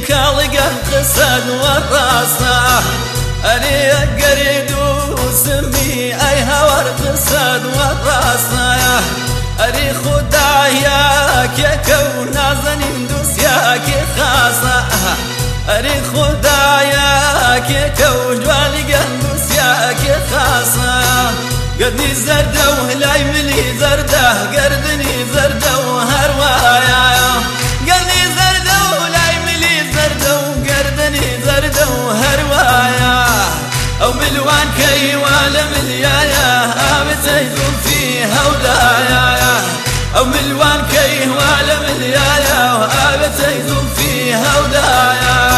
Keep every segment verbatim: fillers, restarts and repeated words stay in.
كالقن قصد والراسة أري قريد وسمي أي هور قصد والراسة أري خداياك يكون نازنين دوسياك خاصة أري خداياك يكون جوالقن دوسياك خاصة قدني زردة وهلاي ملي زردة قردني زردة وهروايا قدني زردة وهلاي ملي زردة وقردني زردة وهروايا أو ملوان كي ولا مليايا أبتيزم فيها ودايا أو ملوان كي ولا مليايا وأبتيزم فيها ودايا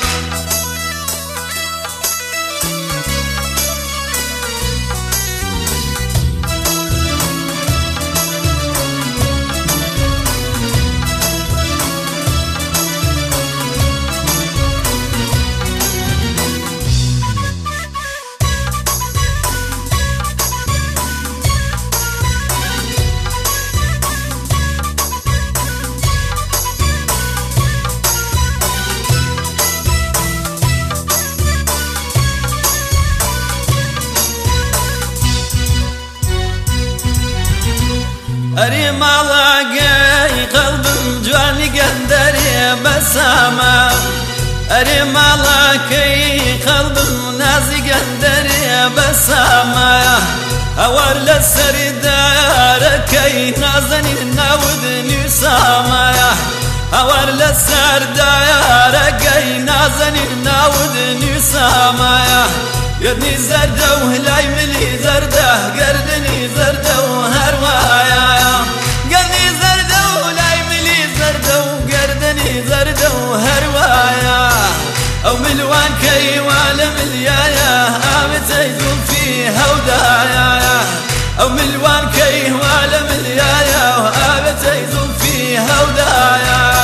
أري مالاقي قلب جواني قندري بسامة أري مالاقي قلب نازي قندري بسامة أور لسري داركي نازني ناودني سامة أور لسر داركي نازني ناودني سامة يدني زردة وهلاي ملي زردة قردني زردة وهروايا قردني زردة وهلاي ملي زردة وقردني زردة وهروايا أو ملوان كي ولا مليايا أبتيزم فيها ودايا أو ملوان كي ولا مليايا وأبتيزم فيها ودايا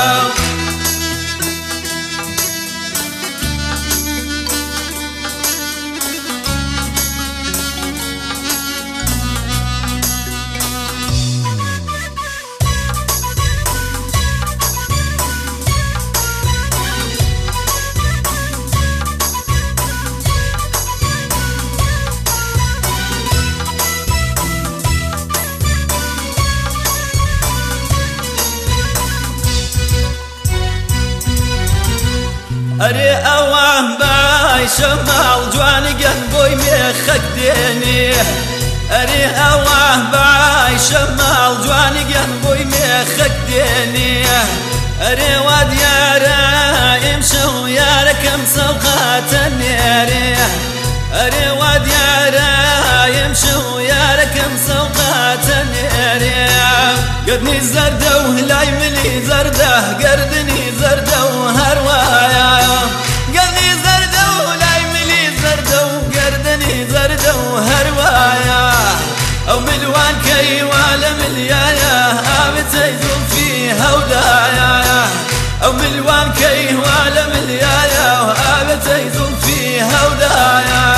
أري أوام باي شمال جواني قلبوي ميخك ديني أري أوام باي شمال جواني قلبوي ميخك ديني أري واد يارا امشو يارك مسوقات النيري أري واد يارا امشو يارك مسوقات النيري قدني زردة وهلاي ملي زردة قردني زردة وهروايا قدني زردة وهلاي ملي زردة وقردني زردة وهروايا أو ملوان كي ولا مليايا أبتيزم فيها ودايا أو ملوان كي ولا مليايا وأبتيزم فيها ودايا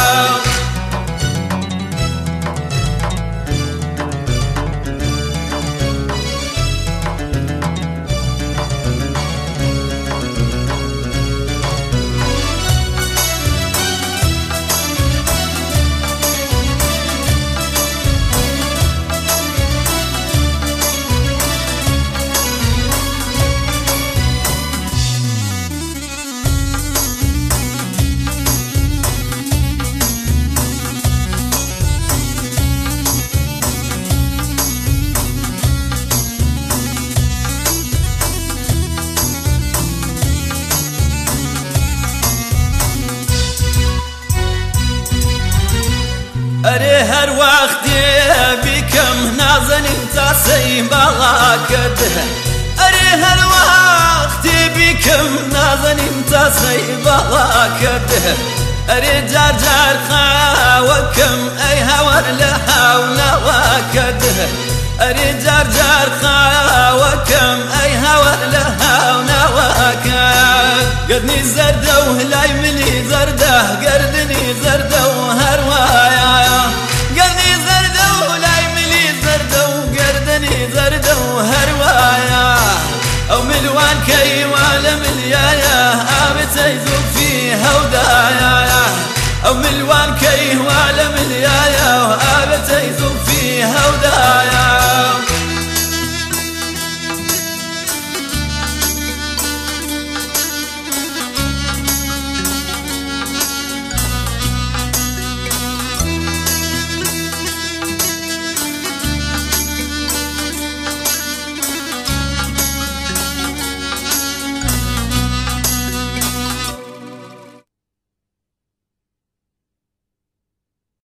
أري هر وقتي بكم نازن انت سيبا كده أري هر وقتي بكم نازن انت سيبا كده أري جار جار خاوكم أي هور لحاونا وكده أري جار جار خاوكم أي هور لحاونا وكده قدني زردة وهلاي ملي زردة قردني زردة وهروايا قدني زردة وهلاي ملي زردة وقردني زردة وهروايا أو ملوان كي ولا مليايا او من